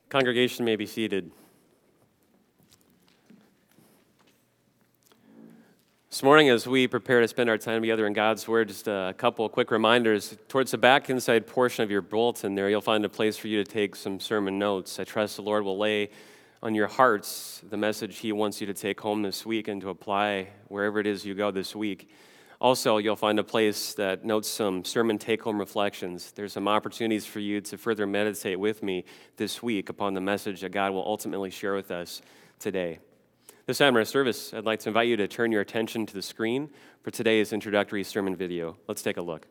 Congregation may be seated. This morning, as we prepare to spend our time together in God's Word, just a couple of quick reminders. Towards the back inside portion of your bulletin there, you'll find a place for you to take some sermon notes. I trust the Lord will lay on your hearts the message He wants you to take home this week and to apply wherever it is you go this week. Also, you'll find a place that notes some sermon take-home reflections. There's some opportunities for you to further meditate with me this week upon the message that God will ultimately share with us today. This time in our service, I'd like to invite you to turn your attention to the screen for today's introductory sermon video. Let's take a look.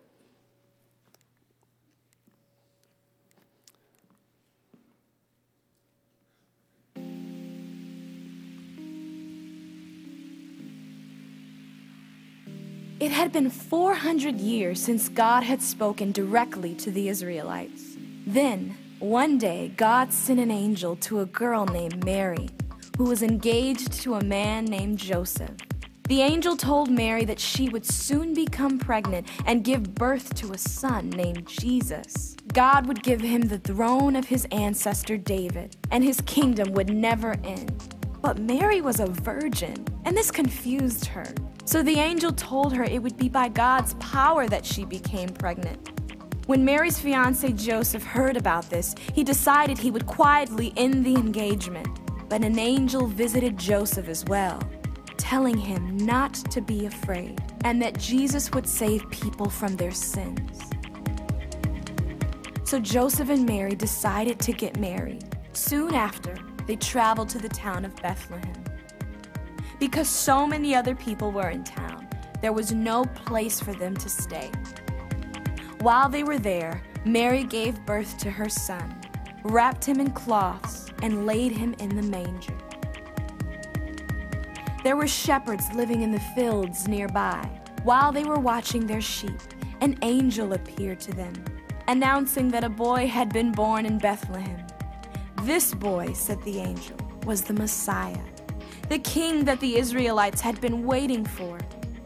It had been 400 years since God had spoken directly to the Israelites. Then, one day, God sent an angel to a girl named Mary, who was engaged to a man named Joseph. The angel told Mary that she would soon become pregnant and give birth to a son named Jesus. God would give him the throne of his ancestor David, and his kingdom would never end. But Mary was a virgin, and this confused her. So the angel told her it would be by God's power that she became pregnant. When Mary's fiancé Joseph heard about this, he decided he would quietly end the engagement. But an angel visited Joseph as well, telling him not to be afraid and that Jesus would save people from their sins. So Joseph and Mary decided to get married. Soon after, they traveled to the town of Bethlehem. Because so many other people were in town, there was no place for them to stay. While they were there, Mary gave birth to her son, wrapped him in cloths, and laid him in the manger. There were shepherds living in the fields nearby. While they were watching their sheep, an angel appeared to them, announcing that a boy had been born in Bethlehem. This boy, said the angel, was the Messiah, the king that the Israelites had been waiting for.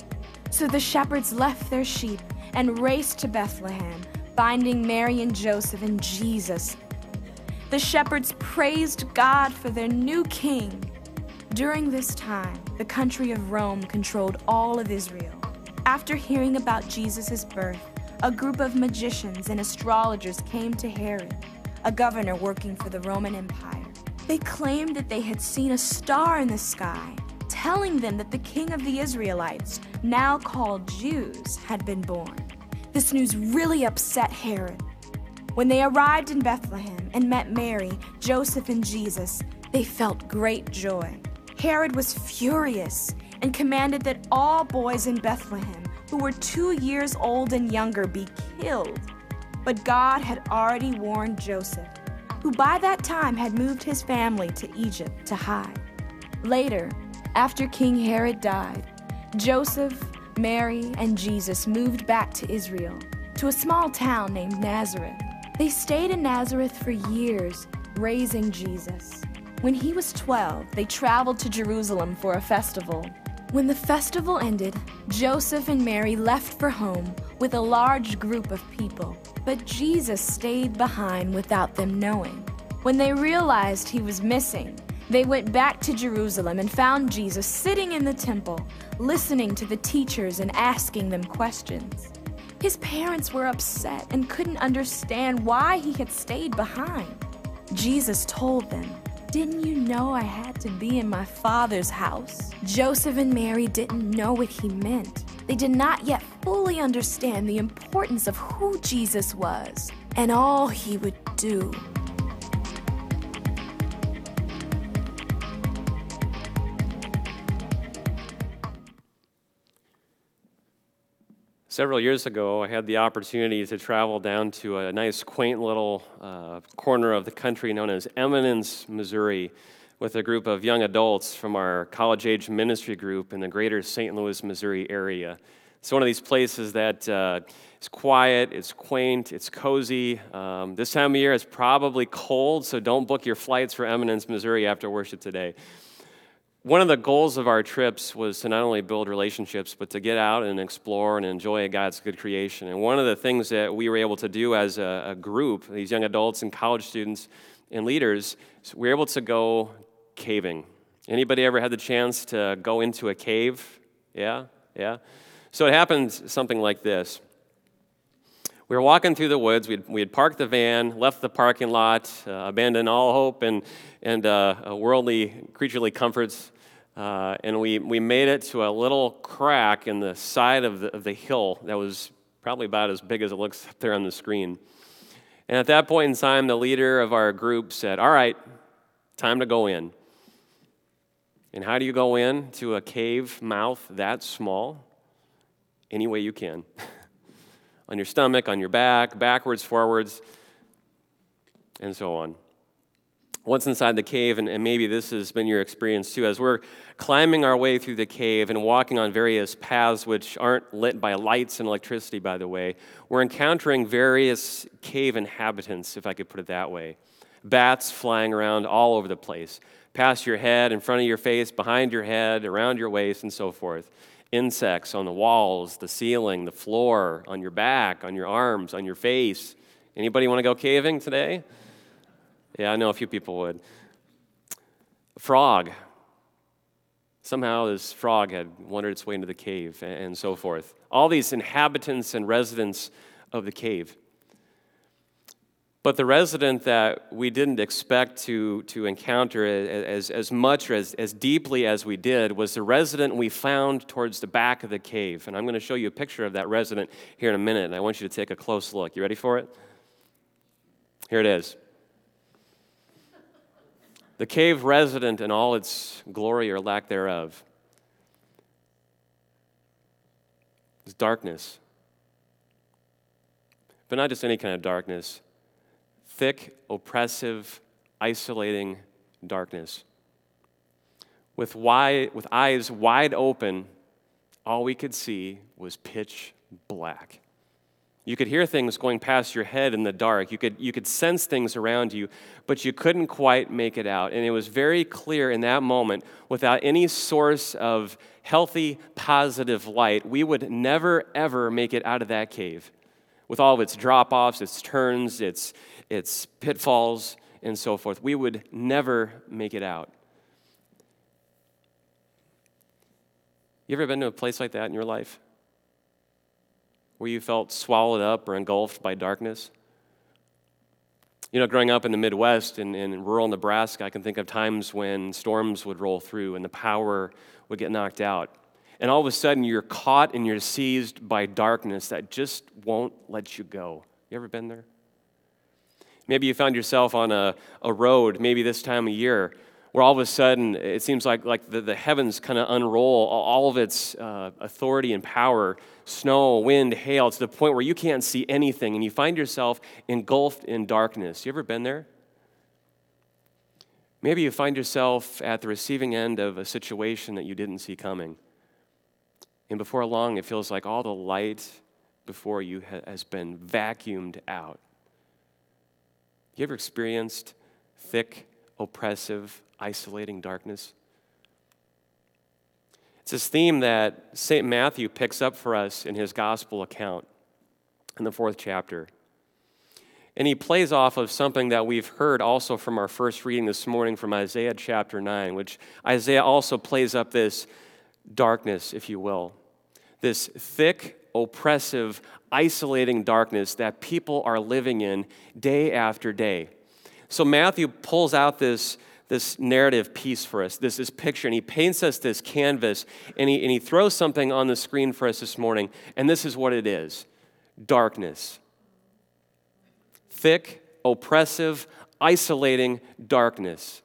So the shepherds left their sheep and raced to Bethlehem, finding Mary and Joseph and Jesus. The shepherds praised God for their new king. During this time, the country of Rome controlled all of Israel. After hearing about Jesus' birth, a group of magicians and astrologers came to Herod, a governor working for the Roman Empire. They claimed that they had seen a star in the sky, telling them that the king of the Israelites, now called Jews, had been born. This news really upset Herod. When they arrived in Bethlehem and met Mary, Joseph, and Jesus, they felt great joy. Herod was furious and commanded that all boys in Bethlehem who were 2 years old and younger be killed. But God had already warned Joseph, who by that time had moved his family to Egypt to hide. Later, after King Herod died, Joseph, Mary, and Jesus moved back to Israel, to a small town named Nazareth. They stayed in Nazareth for years, raising Jesus. When he was 12, they traveled to Jerusalem for a festival. When the festival ended, Joseph and Mary left for home with a large group of people. But Jesus stayed behind without them knowing. When they realized he was missing, they went back to Jerusalem and found Jesus sitting in the temple, listening to the teachers and asking them questions. His parents were upset and couldn't understand why he had stayed behind. Jesus told them, "Didn't you know I had to be in my Father's house?" Joseph and Mary didn't know what he meant. They did not yet fully understand the importance of who Jesus was and all he would do. Several years ago, I had the opportunity to travel down to a nice, quaint little corner of the country known as Eminence, Missouri, with a group of young adults from our college-age ministry group in the greater St. Louis, Missouri area. It's one of these places that is quiet, it's quaint, it's cozy. This time of year, it's probably cold, so don't book your flights for Eminence, Missouri after worship today. One of the goals of our trips was to not only build relationships, but to get out and explore and enjoy God's good creation. And one of the things that we were able to do as a group, these young adults and college students and leaders, is we were able to go caving. Anybody ever had the chance to go into a cave? Yeah? So it happened something like this. We were walking through the woods. We had parked the van, left the parking lot, abandoned all hope and worldly, creaturely comforts, and we made it to a little crack in the side of the hill that was probably about as big as it looks up there on the screen. And at that point in time, the leader of our group said, "All right, time to go in." And how do you go in to a cave mouth that small? Any way you can. On your stomach, on your back, backwards, forwards, and so on. Once inside the cave, and maybe this has been your experience too, as we're climbing our way through the cave and walking on various paths which aren't lit by lights and electricity, by the way, we're encountering various cave inhabitants, if I could put it that way. Bats flying around all over the place, past your head, in front of your face, behind your head, around your waist, and so forth. Insects on the walls, the ceiling, the floor, on your back, on your arms, on your face. Anybody want to go caving today? Yeah, I know a few people would. Frog. Somehow this frog had wandered its way into the cave and so forth. All these inhabitants and residents of the cave. But the resident that we didn't expect to encounter as much or as deeply as we did was the resident we found towards the back of the cave. And I'm going to show you a picture of that resident here in a minute, and I want you to take a close look. You ready for it? Here it is. The cave resident in all its glory or lack thereof. It's darkness. But not just any kind of darkness. Thick, oppressive, isolating darkness. With eyes wide open, all we could see was pitch black. You could hear things going past your head in the dark. You could sense things around you, but you couldn't quite make it out. And it was very clear in that moment, without any source of healthy, positive light, we would never, ever make it out of that cave. With all of its drop-offs, its turns, its pitfalls, and so forth. We would never make it out. You ever been to a place like that in your life? Where you felt swallowed up or engulfed by darkness? You know, growing up in the Midwest, in rural Nebraska, I can think of times when storms would roll through and the power would get knocked out. And all of a sudden, you're caught and you're seized by darkness that just won't let you go. You ever been there? Maybe you found yourself on a road, maybe this time of year, where all of a sudden it seems like the heavens kind of unroll all of its authority and power, snow, wind, hail, to the point where you can't see anything, and you find yourself engulfed in darkness. You ever been there? Maybe you find yourself at the receiving end of a situation that you didn't see coming. And before long, it feels like all the light before you has been vacuumed out. You ever experienced thick, oppressive, isolating darkness? It's this theme that St. Matthew picks up for us in his gospel account in the 4th chapter. And he plays off of something that we've heard also from our first reading this morning from Isaiah chapter 9, which Isaiah also plays up this darkness, if you will. This thick, oppressive, isolating darkness that people are living in day after day. So Matthew pulls out this narrative piece for us, this picture, and he paints us this canvas, and he throws something on the screen for us this morning, and this is what it is: darkness. Thick, oppressive, isolating darkness.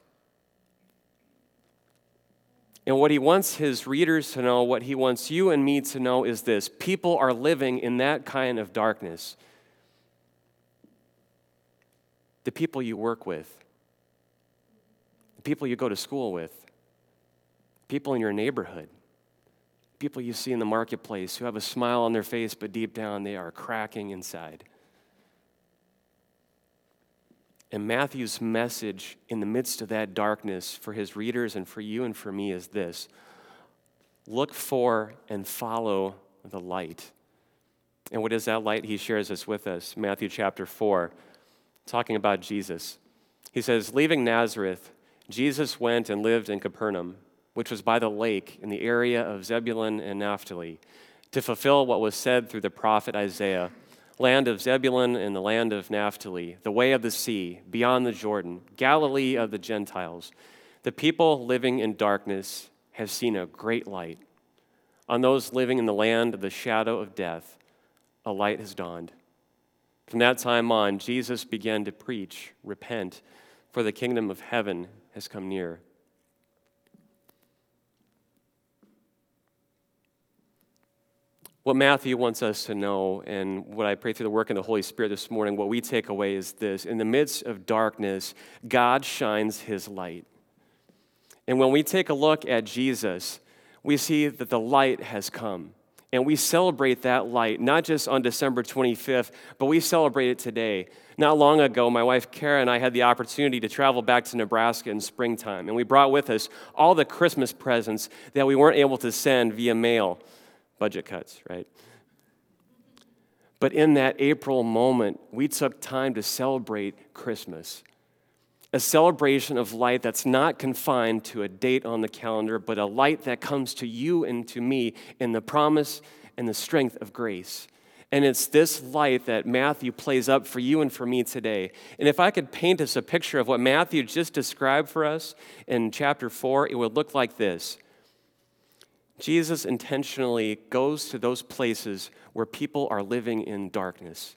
And what he wants his readers to know, what he wants you and me to know is this: people are living in that kind of darkness. The people you work with, the people you go to school with, people in your neighborhood, people you see in the marketplace who have a smile on their face, but deep down they are cracking inside. And Matthew's message in the midst of that darkness for his readers and for you and for me is this: look for and follow the light. And what is that light? He shares this with us. Matthew chapter 4, talking about Jesus. He says, leaving Nazareth, Jesus went and lived in Capernaum, which was by the lake in the area of Zebulun and Naphtali, to fulfill what was said through the prophet Isaiah, land of Zebulun and the land of Naphtali, the way of the sea, beyond the Jordan, Galilee of the Gentiles. The people living in darkness have seen a great light. On those living in the land of the shadow of death, a light has dawned. From that time on, Jesus began to preach, repent, for the kingdom of heaven has come near. What Matthew wants us to know, and what I pray through the work of the Holy Spirit this morning, what we take away is this: in the midst of darkness, God shines his light. And when we take a look at Jesus, we see that the light has come. And we celebrate that light, not just on December 25th, but we celebrate it today. Not long ago, my wife Kara and I had the opportunity to travel back to Nebraska in springtime, and we brought with us all the Christmas presents that we weren't able to send via mail. Budget cuts, right? But in that April moment, we took time to celebrate Christmas. A celebration of light that's not confined to a date on the calendar, but a light that comes to you and to me in the promise and the strength of grace. And it's this light that Matthew plays up for you and for me today. And if I could paint us a picture of what Matthew just described for us in chapter 4, it would look like this. Jesus intentionally goes to those places where people are living in darkness,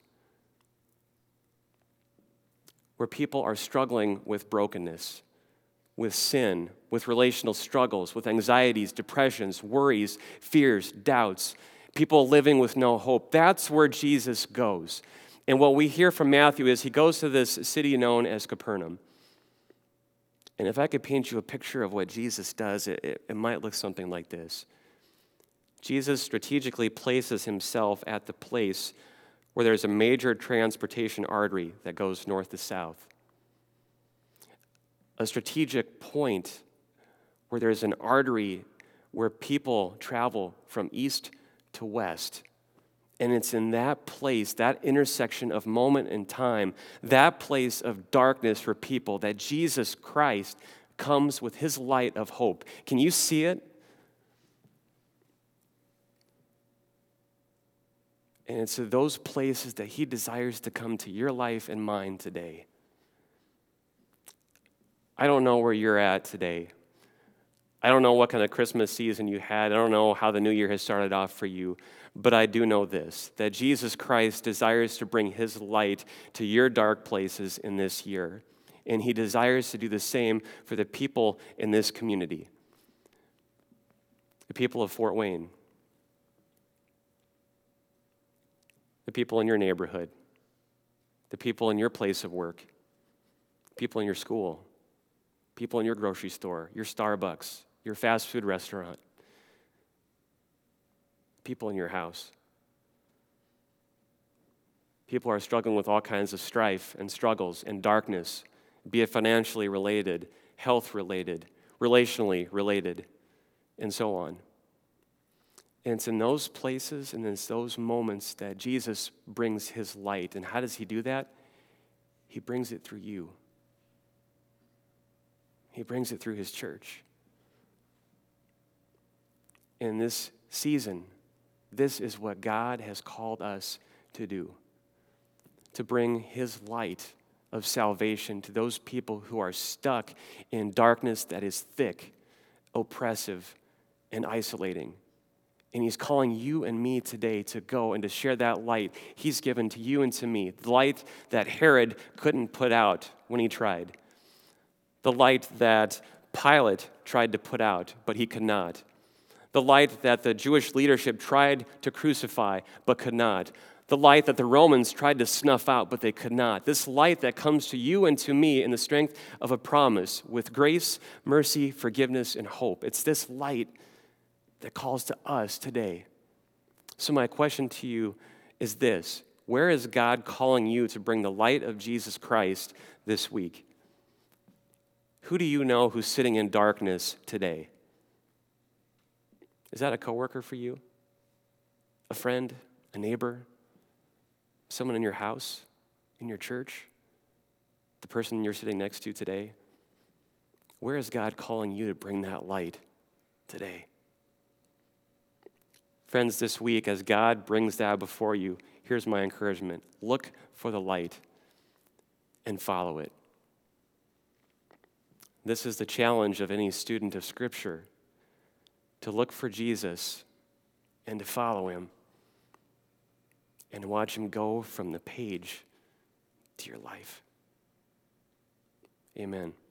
where people are struggling with brokenness, with sin, with relational struggles, with anxieties, depressions, worries, fears, doubts, people living with no hope. That's where Jesus goes. And what we hear from Matthew is he goes to this city known as Capernaum. And if I could paint you a picture of what Jesus does, it might look something like this. Jesus strategically places himself at the place where there's a major transportation artery that goes north to south. A strategic point where there's an artery where people travel from east to west. And it's in that place, that intersection of moment and time, that place of darkness for people, that Jesus Christ comes with his light of hope. Can you see it? And it's to those places that he desires to come to your life and mine today. I don't know where you're at today. I don't know what kind of Christmas season you had. I don't know how the new year has started off for you. But I do know this, that Jesus Christ desires to bring his light to your dark places in this year. And he desires to do the same for the people in this community, the people of Fort Wayne, the people in your neighborhood, the people in your place of work, people in your school, people in your grocery store, your Starbucks, your fast food restaurant, people in your house. People are struggling with all kinds of strife and struggles and darkness, be it financially related, health related, relationally related, and so on. And it's in those places and it's those moments that Jesus brings his light. And how does he do that? He brings it through you. He brings it through his church. In this season, this is what God has called us to do, to bring his light of salvation to those people who are stuck in darkness that is thick, oppressive, and isolating. And he's calling you and me today to go and to share that light he's given to you and to me, the light that Herod couldn't put out when he tried, the light that Pilate tried to put out, but he could not, the light that the Jewish leadership tried to crucify, but could not, the light that the Romans tried to snuff out, but they could not. This light that comes to you and to me in the strength of a promise with grace, mercy, forgiveness, and hope. It's this light that calls to us today. So my question to you is this: Where is God calling you to bring the light of Jesus Christ this week? Who do you know who's sitting in darkness today? Is that a coworker for you? A friend? A neighbor? Someone in your house? In your church? The person you're sitting next to today? Where is God calling you to bring that light today? Friends, this week, as God brings that before you, here's my encouragement. Look for the light and follow it. This is the challenge of any student of Scripture, to look for Jesus and to follow him and watch him go from the page to your life. Amen.